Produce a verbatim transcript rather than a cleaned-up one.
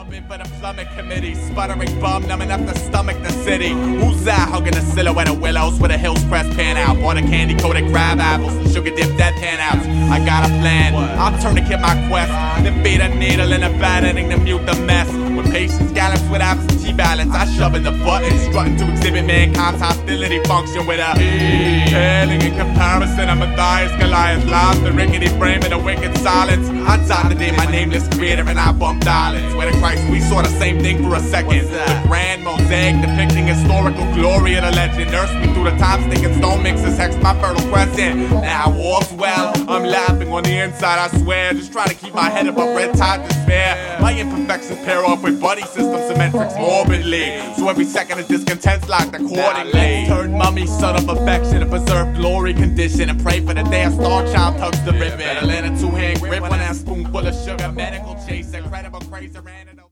Bumping for the plumbing committee, sputtering bum, numbing up the stomach, the city. Who's that hugging the silhouette of willows with a Hills Crest pan out? Bought a candy coated crab apples and sugar dipped dead pan outs. I got a plan, I'll turn to kid my quest, then beat a needle in a bad ending to mute the mess. When patience gallops with absentee balance, I shove in the button, strutting to exhibit mankind's hostility function with a paling in comparison. I'm Matthias Goliath, lost the rickety frame in a wicked silence. I died today, my nameless creator, and I bumped islands. Where the Christ, we saw the same thing for a second. The grand mosaic depicting historical glory of the legend. Nursed me through the time, sticking stone mixes, hex my fertile crescent. Now all's well, I'm laughing on the inside, I swear. Just trying to keep my head above red tide despair. My imperfections pair off with buddy system symmetrics morbidly, so every second of discontent's locked accordingly. Turn mummy, son of affection, and preserve glory condition, and pray for the day a star child tugs the ribbon. Better let a two-hand grip on that spoonful of sugar. Medical chase, incredible crazy random.